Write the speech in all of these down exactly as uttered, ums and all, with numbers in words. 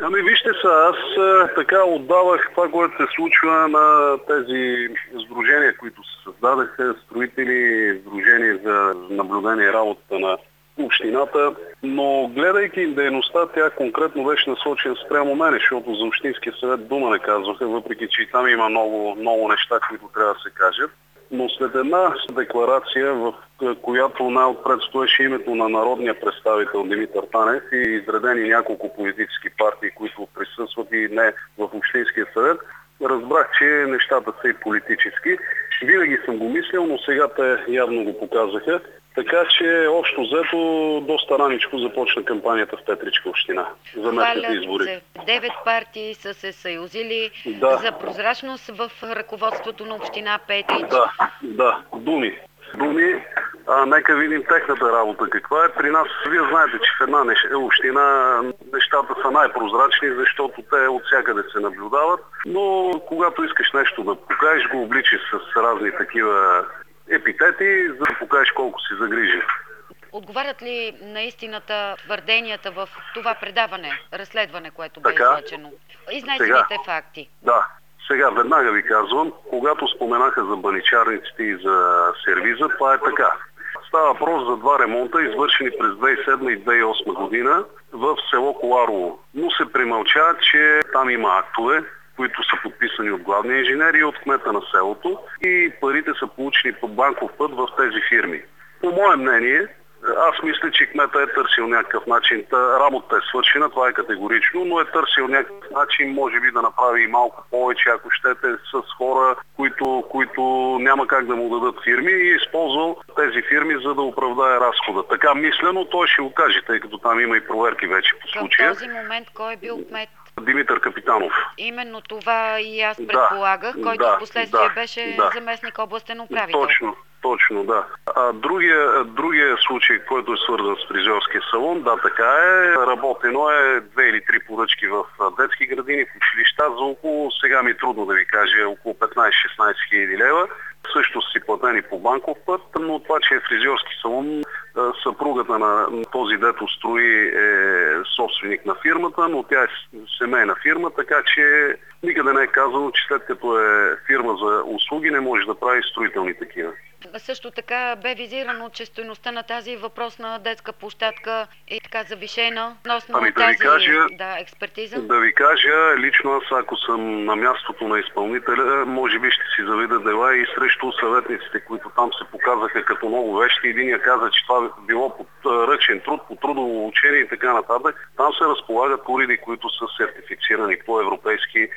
Ами вижте са, аз а, така отдавах това, което се случва на тези сдружения, които се създадаха, строители, сдружения за наблюдение и работата на общината, но гледайки дейността, тя конкретно беше насочена спрямо мене, защото за Общинския съвет дума не казваха, въпреки че и там има много, много неща, които трябва да се кажат. Но след една декларация, в която най-отпред стоеше името на народния представител Димитър Танев и изредени няколко политически партии, които присъстват и не в Общинския съвет, разбрах, че нещата са и политически. Винаги съм го мислил, но сега те явно го показаха. Така че общо взето доста раничко започна кампанията в Петричка община за местните избори. Девет партии са се съюзили да. за прозрачност в ръководството на община Петрич. Да, да, думи. Думи, а, нека видим техната работа каква е. При нас, вие знаете, че в една община нещата са най-прозрачни, защото те от всякъде се наблюдават. Но когато искаш нещо да покажеш, го обличиш с разни такива епитети, за да покажеш колко си загрижен. Отговарят ли на истината твърденията в това предаване, разследване, което бе така, излъчено? Изнесените факти. Да. Сега веднага ви казвам, когато споменаха за баничарниците и за сервиза, това е така. Става въпрос за два ремонта, извършени през две хиляди и седма и две хиляди и осма година в село Коларово. Но се премълча, че там има актове, които са подписани от главния инженер и от кмета на селото, и парите са получени по банков път в тези фирми. По мое мнение, аз мисля, че кмета е търсил някакъв начин. Работата е свършена, това е категорично, но е търсил някакъв начин, може би да направи и малко повече, ако щете, с хора, които, които няма как да му дадат фирми, и използвал тези фирми, за да оправдае разхода. Така мисля, но той ще го каже, тъй като там има и проверки вече по случая. В този момент кой е бил кмет? Димитър Капитанов. Именно това и аз предполагах, да, който да, в последствие да, беше да. заместник областен управител. Точно, точно, да. А другия, другия случай, който е свързан с фризьорския салон, да, така е. Работено е две или три поръчки в детски градини, в училища за около, сега ми е трудно да ви кажа, около петнайсет-шестнайсет хиляди лева. Също си платени по банков път, но това, че е фризьорски салон, съпругата на този, дето строи, е собственик на фирмата, но тя е семейна фирма, така че никъде не е казано, че след като е фирма за услуги, не може да прави строителни такива. Също така бе визирано, че стойността на тази въпросна детска площадка е така завишена относно ами да тази ви кажа, да, експертиза. Да ви кажа, лично аз, ако съм на мястото на изпълнителя, може би ще си завида дела и срещу съветниците, които там се показаха като много вещи. Единия каза, че това било под ръчен труд, по трудово учение и така нататък. Там се разполагат уреди, които са сертифицирани по европейски,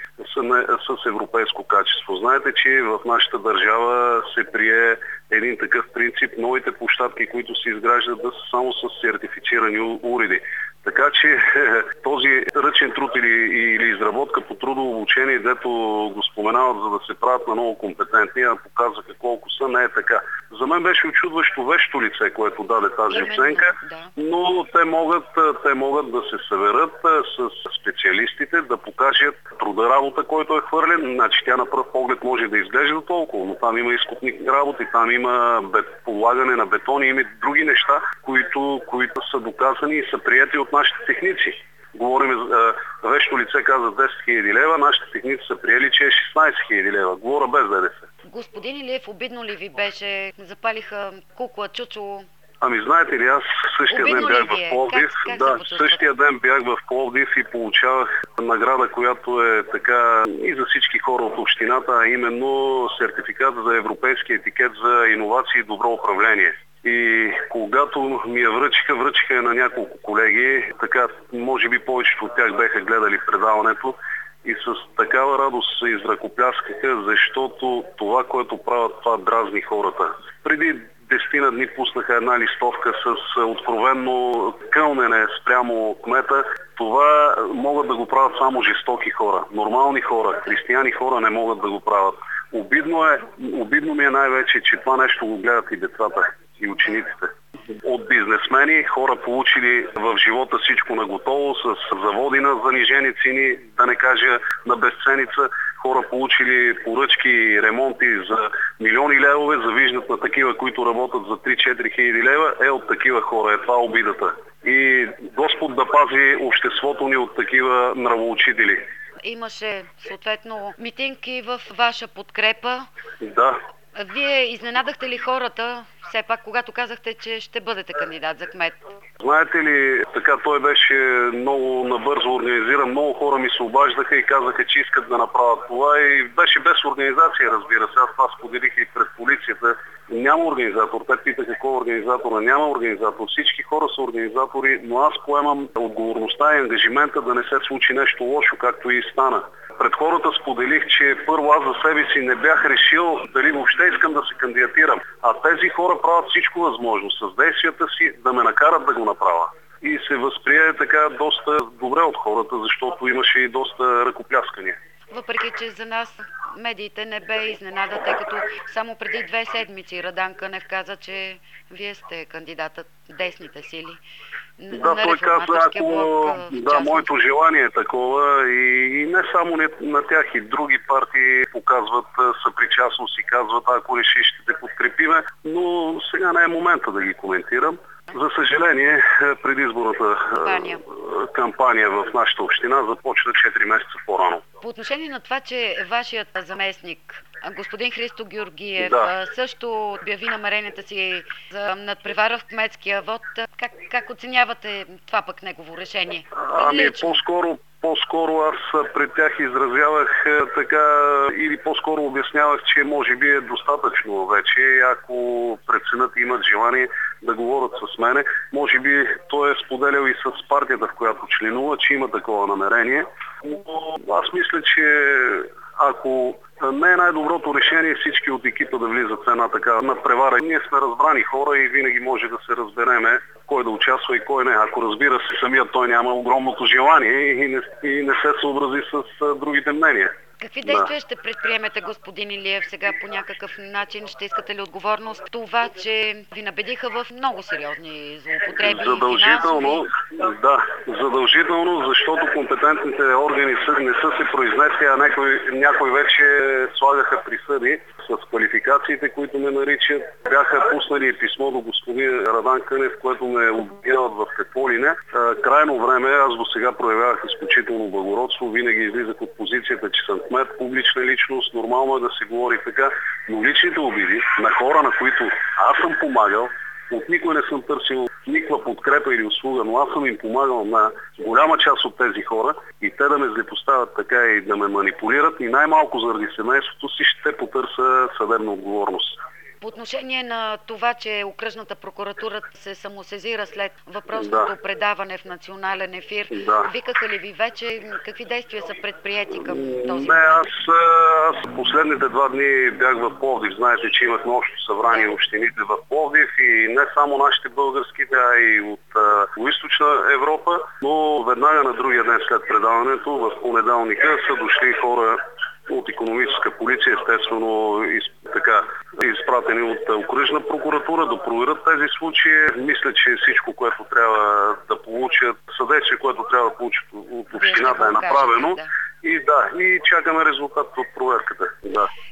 с европейско качество. Знаете, че в нашата държава се прие един такъв принцип, новите площадки, които се изграждат, да са само с сертифицирани уреди. Така че този ръчен труд или, или изработка по трудово обучение, дето го споменават, за да се правят на много компетентни, а показаха колко са, не е така. За мен беше очудващо вещо лице, което даде тази Именно, оценка, да. но те могат, те могат да се съберат с специалистите, да покажат труда работа, който е хвърлен. Значи тя на пръв поглед може да изглежда толкова, но там има изкопни работи, там има полагане на бетони, има други неща, които, които са доказани и са приети от нашите техници. Говорим за вещо лице, каза десет хиляди лева, нашите техници са приели, че е шестнайсет хиляди лева. Говоря без ДДС. Господин Илиев, обидно ли ви беше? Запалиха кукла, чучело? Ами знаете ли, аз същия Обидно ден бях в Пловдив. Как, как да, същия ден бях в Пловдив и получавах награда, която е така и за всички хора от общината, а именно сертификат за европейски етикет за иновации и добро управление. И когато ми я връчиха, връчиха я на няколко колеги, така може би повечето от тях бяха гледали предаването и с такава радост се изръкопляскаха, защото това, което правят, това дразни хората. Преди десетина дни пуснаха една листовка с откровенно кълнене спрямо кмета. Това могат да го правят само жестоки хора. Нормални хора, християни хора не могат да го правят. Обидно, е, обидно ми е най-вече, че това нещо го гледат и децата, и учениците. От бизнесмени, хора получили в живота всичко наготово, с заводи на занижени цени, да не кажа на безценица, хора получили поръчки и ремонти за милиони левове, завиждат на такива, които работят за три-четири хиляди лева, е от такива хора. Е това обидата. И Господ да пази обществото ни от такива нравоучители. Имаше съответно митинги в ваша подкрепа. Да. Вие изненадахте ли хората, все пак, когато казахте, че ще бъдете кандидат за кмет? Знаете ли, така той беше много набързо организиран, много хора ми се обаждаха и казаха, че искат да направят това и беше без организация, разбира се. Аз това споделих и пред полицията. Няма организатор. Те питаха кой е организатора. Няма организатор. Всички хора са организатори, но аз поемам отговорността и ангажимента да не се случи нещо лошо, както и стана. Пред хората споделих, че първо аз за себе си не бях решил дали въобще искам да се кандидатирам. А тези хора правят всичко възможно с действията си да ме накарат да го направя. И се възприе така доста добре от хората, защото имаше и доста ръкопляскания. Въпреки че за нас медиите не бе изненада, тъй като само преди две седмици Радан Кънев каза, че вие сте кандидатът десните сили. Да, той каза, ако да, моето желание е такова и, и не само на, на тях, и други партии показват съпричастност и казват, ако решиш ще те подкрепиме, но сега не е момента да ги коментирам. За съжаление, предизборната кампания. кампания в нашата община започна четири месеца по-рано. По отношение на това, че вашият заместник, господин Христо Георгиев, да. също обяви намеренията си за надпревара в кметския вод, как, как оценявате това пък негово решение? Ами по-скоро По-скоро аз пред тях изразявах така или по-скоро обяснявах, че може би е достатъчно вече, ако преценят и имат желание да говорят с мене. Може би той е споделял и с партията, в която членува, че има такова намерение. Но аз мисля, че ако не е най-доброто решение всички от екипа да влизат в една такава надпревара. Ние сме разбрани хора и винаги може да се разбереме кой да участва и кой не. Ако разбира се, самият той няма огромното желание и не, и не се съобрази с а, другите мнения. Какви действия да. ще предприемете, господин Илиев, сега по някакъв начин? Ще искате ли отговорност? Това, че ви набедиха в много сериозни злоупотреби. Задължително, да, задължително, защото компетентните органи са, не са се произнесли, а някой, някой вече слагаха присъди с квалификациите, които ме наричат. Бяха пуснали писмо до господин Радан Кънев, което ме обвиняват в какво ли не. Крайно време, аз до сега проявявах изключително благородство, винаги излизах от позицията, че съм кмет, публична личност, нормално е да се говори така, но личните обиди на хора, на които аз съм помагал, от никой не съм търсил никаква подкрепа или услуга, но аз съм им помагал на голяма част от тези хора и те да ме злепоставят така и да ме манипулират и най-малко заради семейството си ще потърся съдебна отговорност. По отношение на това, че окръжната прокуратура се самосезира след въпросното да. предаване в национален ефир, да. викаха ли ви вече? Какви действия са предприети към този момент? Не, аз, аз последните два дни бях в Пловдив. Знаете, че имахме общо събрание да. общините в Пловдив и не само нашите българските, а и от uh, Източна Европа. Но веднага на другия ден след предаването, в понеделника, са дошли хора от икономическа полиция, естествено из, така, изпратени от окръжна прокуратура да проверят тези случаи. Мисля, че всичко, което трябва да получат, съдействие, което трябва да получат от общината е направено. Да. И да, и чакаме резултат от проверката. Да.